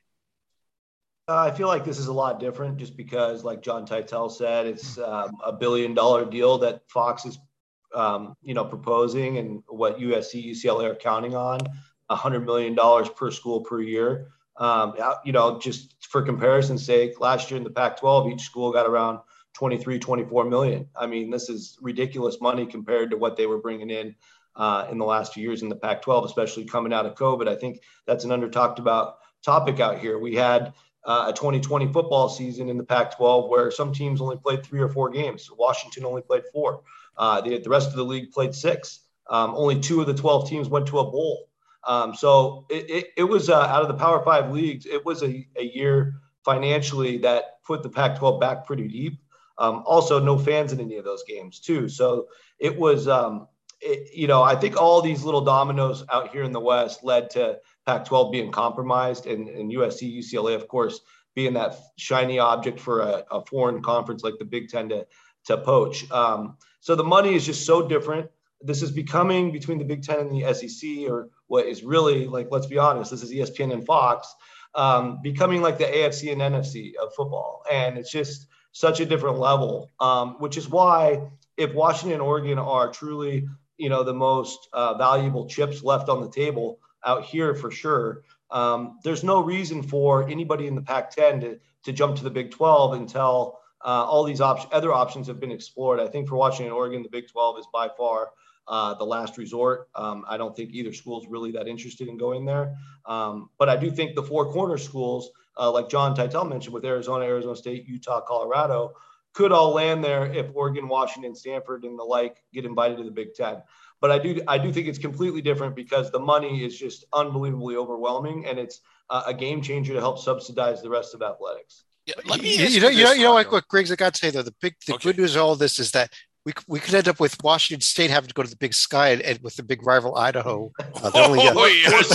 Uh, I feel like this is a lot different, just because, like John Titel said, it's um, a billion dollar deal that Fox is, um, you know, proposing, and what U S C, U C L A are counting on, a hundred million dollars per school per year. Um, you know, just for comparison's sake, last year in the Pac twelve, each school got around twenty-three, twenty-four million. I mean, this is ridiculous money compared to what they were bringing in uh, in the last few years in the Pac twelve, especially coming out of COVID. I think that's an under talked about topic out here. We had uh, a twenty twenty football season in the Pac twelve where some teams only played three or four games. Washington only played four. Uh, the, the rest of the league played six. Um, only two of the twelve teams went to a bowl. Um, so it, it, it was uh, out of the Power Five leagues, it was a, a year financially that put the Pac twelve back pretty deep. Um, also, no fans in any of those games too. So it was, um, it, you know, I think all these little dominoes out here in the West led to Pac twelve being compromised, and, and U S C, U C L A, of course, being that shiny object for a, a foreign conference like the Big Ten to, to poach. Um, so the money is just so different. This is becoming, between the Big Ten and the S E C, or what is really, like, let's be honest, this is E S P N and Fox, um, becoming like the A F C and N F C of football. And it's just such a different level, um, which is why if Washington and Oregon are truly, you know, the most uh, valuable chips left on the table out here for sure, um, there's no reason for anybody in the Pac ten to, to jump to the Big twelve until uh, all these op- other options have been explored. I think for Washington and Oregon, the Big twelve is by far Uh, the last resort. Um, I don't think either school is really that interested in going there. Um, but I do think the four corner schools, uh, like John Titel mentioned, with Arizona, Arizona State, Utah, Colorado, could all land there if Oregon, Washington, Stanford, and the like get invited to the Big Ten. But I do I do think it's completely different because the money is just unbelievably overwhelming, and it's uh, a game changer to help subsidize the rest of athletics. Yeah, let me you, you know, you know, you know, like what Griggs, I got to say though, the big, the okay. good news of all this is that we we could end up with Washington State having to go to the Big Sky and, and with the big rival Idaho. Uh, oh, only, uh,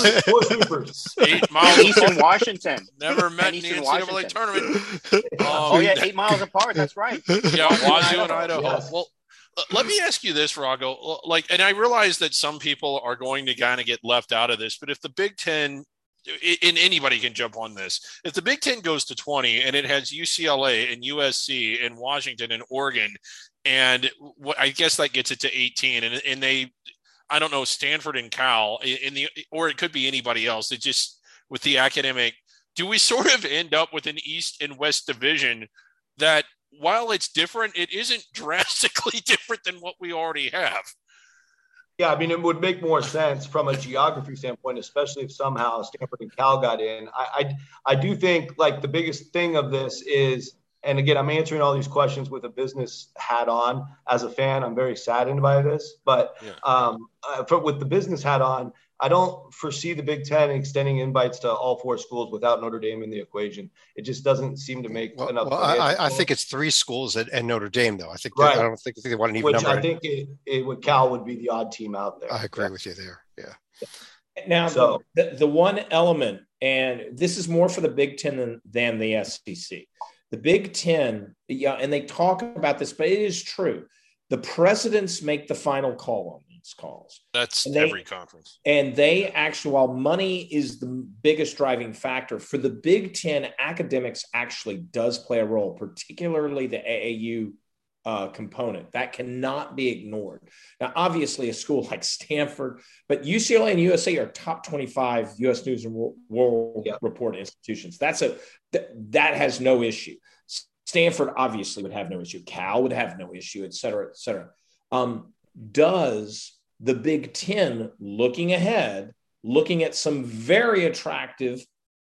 yes. Eight miles Eastern Washington. Never met in the N C double A tournament. Um, oh yeah, eight miles apart. That's right. Yeah, Wazoo and Idaho. Yes. Well, let me ask you this, Rago. Like, and I realize that some people are going to kind of get left out of this, but if the Big Ten, and anybody can jump on this, if the Big Ten goes to twenty and it has U C L A and U S C and Washington and Oregon, and what I guess that gets it to eighteen, and and they, I don't know, Stanford and Cal in the, or it could be anybody else. It just, with the academic, do we sort of end up with an East and West division that, while it's different, it isn't drastically different than what we already have? Yeah, I mean, it would make more sense from a geography standpoint, especially if somehow Stanford and Cal got in. I, I, I do think, like, the biggest thing of this is, and again, I'm answering all these questions with a business hat on. As a fan, I'm very saddened by this, but yeah. um, uh, for, with the business hat on, I don't foresee the Big Ten extending invites to all four schools without Notre Dame in the equation. It just doesn't seem to make well, enough. Well, I, I think it's three schools at, at Notre Dame, though. I think right. I don't think, think they want an even Which number. I think it, it would Cal would be the odd team out there. I agree yeah. with you there. Yeah. Now, so, the, the one element, and this is more for the Big Ten than, than the S E C. The Big Ten, yeah, and they talk about this, but it is true. The presidents make the final call on these calls. That's they, every conference. And they actually, while money is the biggest driving factor, for the Big Ten, academics actually does play a role, particularly the A A U uh, component. That cannot be ignored. Now, obviously, a school like Stanford, but U C L A and U S A are top twenty-five U S News and World yep. Report institutions. That's a th- that has no issue. Stanford obviously would have no issue. Cal would have no issue, et cetera, et cetera. Um, does the Big Ten, looking ahead, looking at some very attractive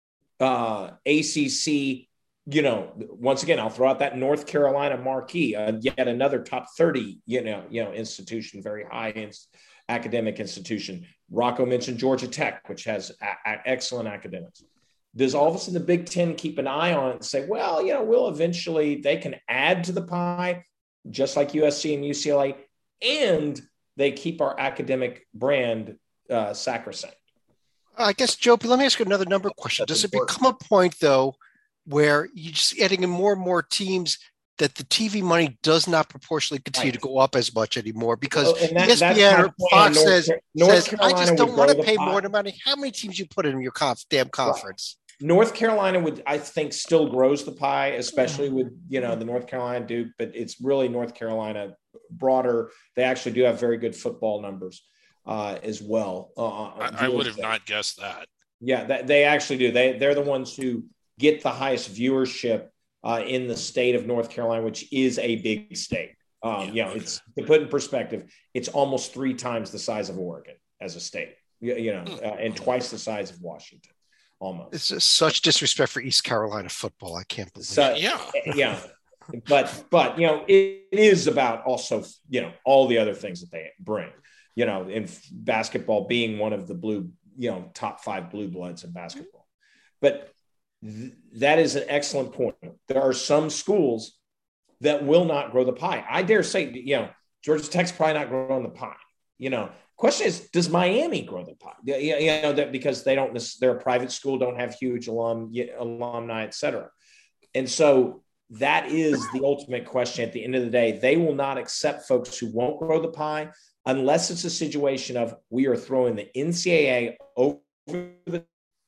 uh, A C C, you know, once again, I'll throw out that North Carolina marquee, uh, yet another top thirty, you know, you know, institution, very high in, academic institution. Rocco mentioned Georgia Tech, which has a- a- excellent academics. Does all of a sudden the Big Ten keep an eye on it and say, well, you know, we'll eventually, they can add to the pie, just like U S C and U C L A, and they keep our academic brand uh, sacrosanct? I guess, Joe, let me ask you another number question. Does it become a point, though, where you're just adding in more and more teams that the T V money does not proportionally continue right. to go up as much anymore? Because well, that, E S P N or Fox North, says, North says I just don't want to pay pie. more no matter how many teams you put in your conf- damn conference. Right. North Carolina would, I think, still grows the pie, especially with, you know, the North Carolina Duke, but it's really North Carolina broader. They actually do have very good football numbers uh, as well. Uh, I, I would have not guessed that. Yeah, that, they actually do. They, they're the ones who get the highest viewership uh, in the state of North Carolina, which is a big state. Um, yeah, you know, okay. It's to put in perspective, it's almost three times the size of Oregon as a state, you, you know, uh, and twice the size of Washington. Almost. It's just such disrespect for East Carolina football. I can't believe so, it. Yeah. Yeah. But, but, you know, it, it is about also, you know, all the other things that they bring, you know, in basketball being one of the blue, you know, top five blue bloods in basketball. But th- that is an excellent point. There are some schools that will not grow the pie. I dare say, you know, Georgia Tech's probably not growing the pie, you know. Question is, does Miami grow the pie? You, you know, that because they don't, they're a private school, don't have huge alum, alumni, et cetera. And so that is the ultimate question at the end of the day. They will not accept folks who won't grow the pie unless it's a situation of we are throwing the N C double A over the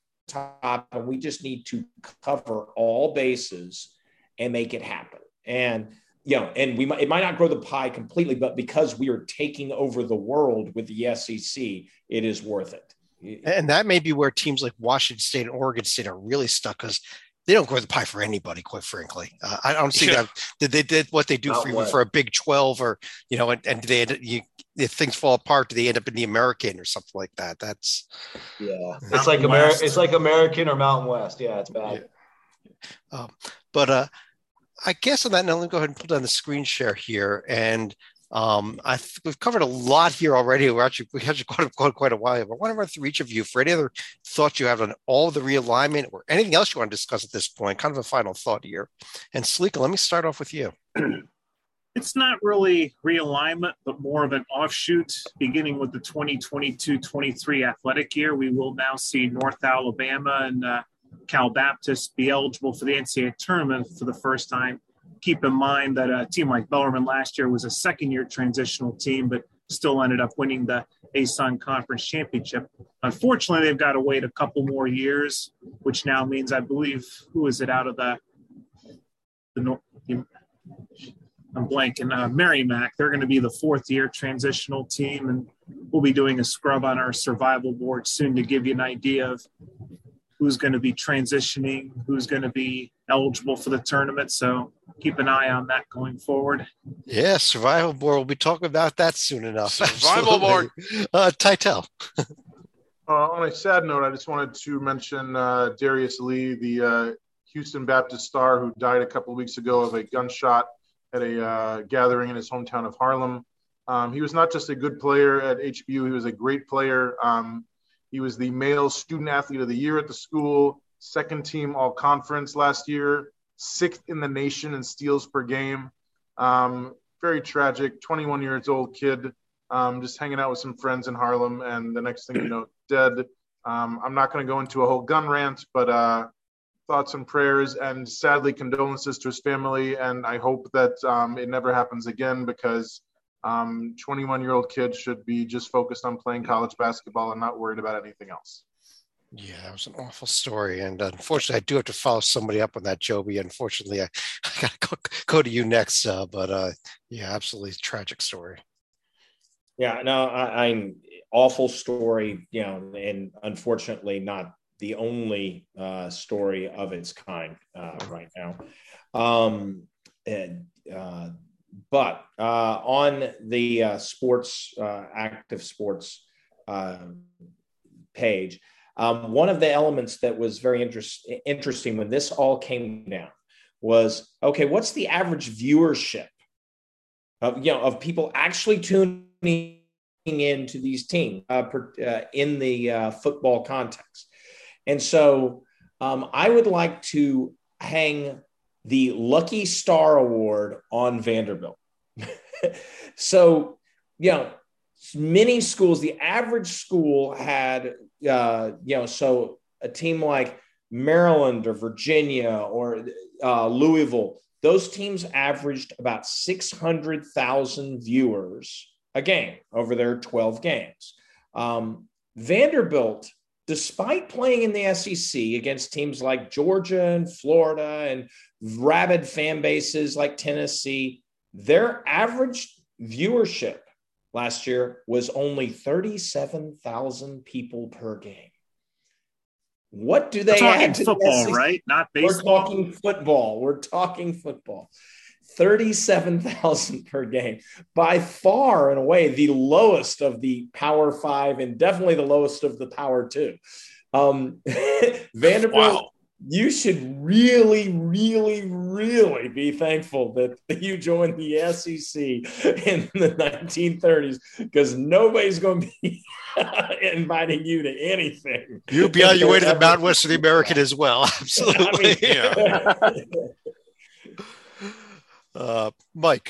top and we just need to cover all bases and make it happen. And you know, and we might, it might not grow the pie completely, but because we are taking over the world with the S E C, it is worth it. And that may be where teams like Washington State and Oregon State are really stuck because they don't grow the pie for anybody, quite frankly. Uh, I don't see yeah. that they did what they do for, even for a Big twelve or, you know, and, and they, you, if things fall apart, do they end up in the American or something like that? That's yeah, it's like American, it's like American or Mountain West. Yeah, it's bad. Yeah. Um, but, uh, I guess on that note, let me go ahead and put down the screen share here. And um, I th- we've covered a lot here already. We're actually, we actually quite, quite, quite a while. But I want to run through each of you for any other thoughts you have on all the realignment or anything else you want to discuss at this point. Kind of a final thought here. And Salika, let me start off with you. It's not really realignment, but more of an offshoot. Beginning with the twenty twenty-two twenty-three athletic year, we will now see North Alabama and uh, Cal Baptist be eligible for the N C double A tournament for the first time. Keep in mind that a team like Bellarmine last year was a second-year transitional team, but still ended up winning the A S U N Conference Championship. Unfortunately, they've got to wait a couple more years, which now means, I believe, who is it out of the the I'm blanking, uh, Merrimack. They're going to be the fourth-year transitional team, and we'll be doing a scrub on our survival board soon to give you an idea of who's going to be transitioning, who's going to be eligible for the tournament. So keep an eye on that going forward. Yeah, survival board. We'll be talking about that soon enough. Survival board. Uh, Titel. Uh, on a sad note, I just wanted to mention uh, Darius Lee, the uh, Houston Baptist star who died a couple of weeks ago of a gunshot at a uh, gathering in his hometown of Harlem. Um, he was not just a good player at H B U, he was a great player. Um, he was the male student athlete of the year at the school, second team all conference last year, sixth in the nation in steals per game. Um, very tragic, twenty-one years old kid, um, just hanging out with some friends in Harlem. And the next thing you know, dead. Um, I'm not going to go into a whole gun rant, but uh, thoughts and prayers and sadly condolences to his family. And I hope that um, it never happens again, because um, twenty-one-year-old kids should be just focused on playing college basketball and not worried about anything else. Yeah, it was an awful story. And unfortunately, I do have to follow somebody up on that, Joby. Unfortunately, I, I got to go, go to you next. Uh, but uh, yeah, absolutely tragic story. Yeah, no, I, I'm awful story, you know, and unfortunately not the only uh, story of its kind uh, right now. Um, and, uh, but uh, on the uh, sports, uh, active sports uh, page, um, one of the elements that was very interest, interesting when this all came down was, okay, what's the average viewership of, you know, of people actually tuning into these teams uh, per, uh, in the uh, football context? And so um, I would like to hang the Lucky Star Award on Vanderbilt. So, you know, many schools, the average school had, uh, you know, so a team like Maryland or Virginia or uh, Louisville, those teams averaged about six hundred thousand viewers a game over their twelve games. Um, Vanderbilt, despite playing in the S E C against teams like Georgia and Florida and rabid fan bases like Tennessee, their average viewership last year was only thirty-seven thousand people per game. What do they add to football, the S E C? right? Not baseball. We're talking football. We're talking football. thirty-seven thousand per game, by far and away the lowest of the Power Five and definitely the lowest of the Power Two. Um, Vanderbilt, wow. You should really, really, really be thankful that you joined the S E C in the nineteen thirties, because nobody's going to be inviting you to anything. You'll be on your way to the Mountain West of the American as well. Absolutely. I mean, yeah. Uh, Mike.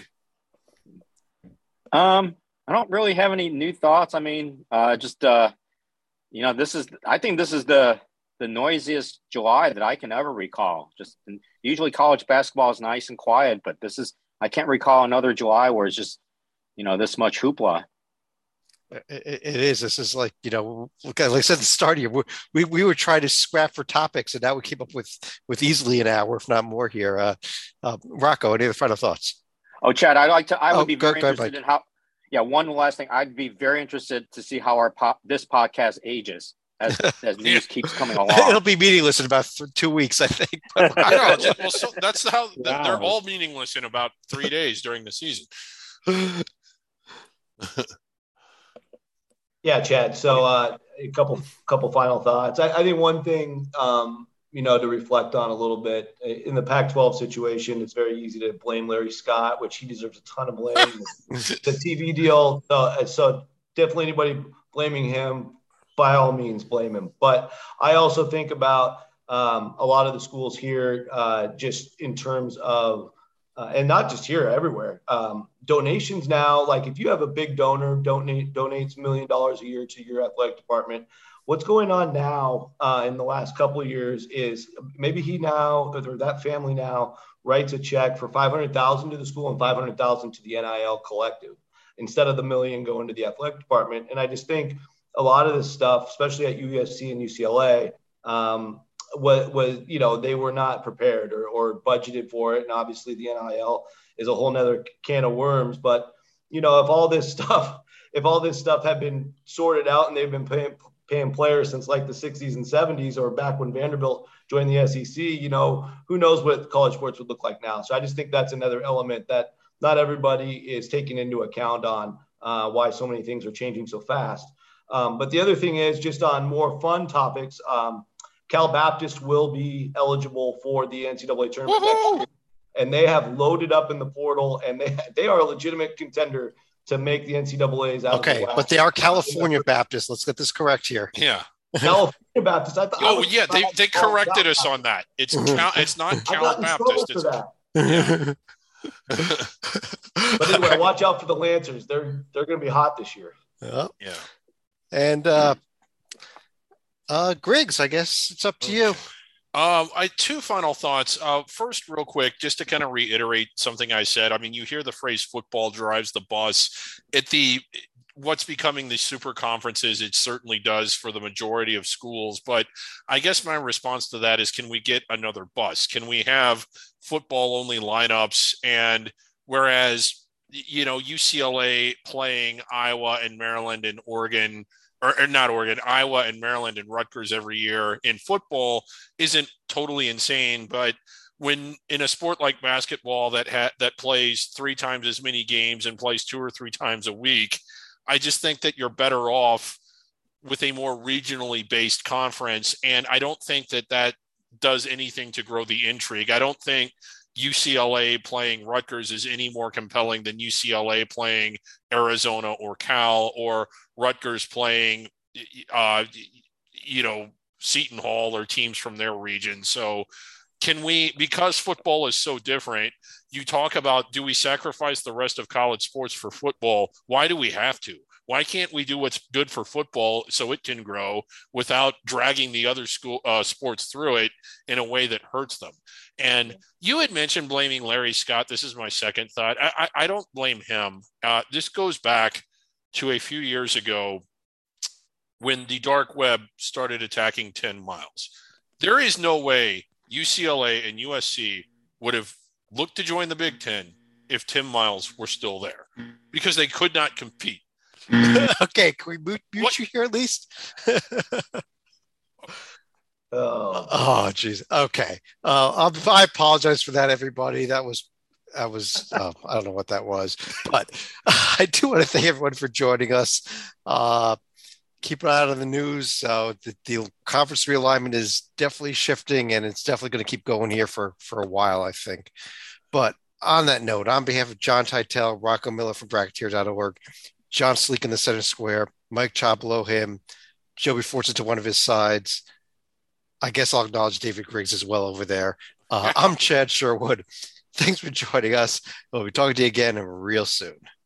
Um, I don't really have any new thoughts. I mean, uh, just, uh, you know, this is, I think this is the, the noisiest July that I can ever recall. Just usually college basketball is nice and quiet, but this is, I can't recall another July where it's just, you know, this much hoopla. It, it is. This is like, you know, like I said at the start here, we, we we were trying to scrap for topics, and now we came up with with easily an hour, if not more. Here, uh, uh, Rocco, any other final thoughts? Oh, Chad, I'd like to. I would oh, be go, very go interested ahead, in how. Yeah, one last thing. I'd be very interested to see how our po- this podcast ages as as news keeps coming along. It'll be meaningless in about th- two weeks, I think. I know. Just, well, so that's how wow. They're all meaningless in about three days during the season. Yeah, Chad. So uh, a couple couple final thoughts. I, I think one thing, um, you know, to reflect on a little bit in the Pac twelve situation, it's very easy to blame Larry Scott, which he deserves a ton of blame. The T V deal. Uh, so definitely anybody blaming him, by all means, blame him. But I also think about um, a lot of the schools here, uh, just in terms of, uh, and not just here, everywhere. Um, donations now, like if you have a big donor, donate donates a million dollars a year to your athletic department. What's going on now uh, in the last couple of years is maybe he now, or that family now, writes a check for five hundred thousand dollars to the school and five hundred thousand dollars to the N I L collective, instead of the million going to the athletic department. And I just think a lot of this stuff, especially at U S C and U C L A, um, was, was, you know, they were not prepared or, or budgeted for it. And obviously the N I L is a whole nother can of worms. But, you know, if all this stuff, if all this stuff had been sorted out and they've been paying, paying players since like the sixties and seventies, or back when Vanderbilt joined the S E C, you know, who knows what college sports would look like now. So I just think that's another element that not everybody is taking into account on uh, why so many things are changing so fast. Um, but the other thing is, just on more fun topics, um, Cal Baptist will be eligible for the N C double A tournament next year, and they have loaded up in the portal, and they they are a legitimate contender to make the N C double A's out okay, of the but they are California Baptist. Let's get this correct here. Yeah. California Baptist. I thought, oh, yeah, they, they corrected us on that. It's Cal, it's not Cal Baptist. It's that. Yeah. But anyway, watch out for the Lancers. They're they're going to be hot this year. Yep. Yeah. And uh, uh, Griggs, I guess it's up to you. Um, I two final thoughts. Uh, first, real quick, just to kind of reiterate something I said. I mean, you hear the phrase "football drives the bus." At the what's becoming the super conferences, it certainly does for the majority of schools. But I guess my response to that is, can we get another bus? Can we have football only lineups? And whereas, you know, U C L A playing Iowa and Maryland and Oregon, or, or not Oregon, Iowa and Maryland and Rutgers every year in football isn't totally insane. But when in a sport like basketball that ha- that plays three times as many games and plays two or three times a week, I just think that you're better off with a more regionally based conference. And I don't think that that does anything to grow the intrigue. I don't think U C L A playing Rutgers is any more compelling than U C L A playing Arizona or Cal, or Rutgers playing, uh, you know, Seton Hall or teams from their region. So can we, because football is so different, you talk about, do we sacrifice the rest of college sports for football? Why do we have to? Why can't we do what's good for football so it can grow without dragging the other school uh, sports through it in a way that hurts them? And you had mentioned blaming Larry Scott. This is my second thought. I, I, I don't blame him. Uh, this goes back to a few years ago when the dark web started attacking ten miles. There is no way U C L A and U S C would have looked to join the Big Ten if Tim Miles were still there, because they could not compete. Okay, can we mute, mute you here at least? Oh, oh, geez. Okay. Uh, I apologize for that, everybody. That was, that was, uh, I don't know what that was, but I do want to thank everyone for joining us. Uh, keep an eye out on the news. Uh, the, the conference realignment is definitely shifting, and it's definitely going to keep going here for, for a while, I think. But on that note, on behalf of John Titel, Rocco Miller from Bracketeer dot org, John Sleek in the center square, Mike Chop below him, Joey Fortune to one of his sides. I guess I'll acknowledge David Griggs as well over there. Uh, I'm Chad Sherwood. Thanks for joining us. We'll be talking to you again real soon.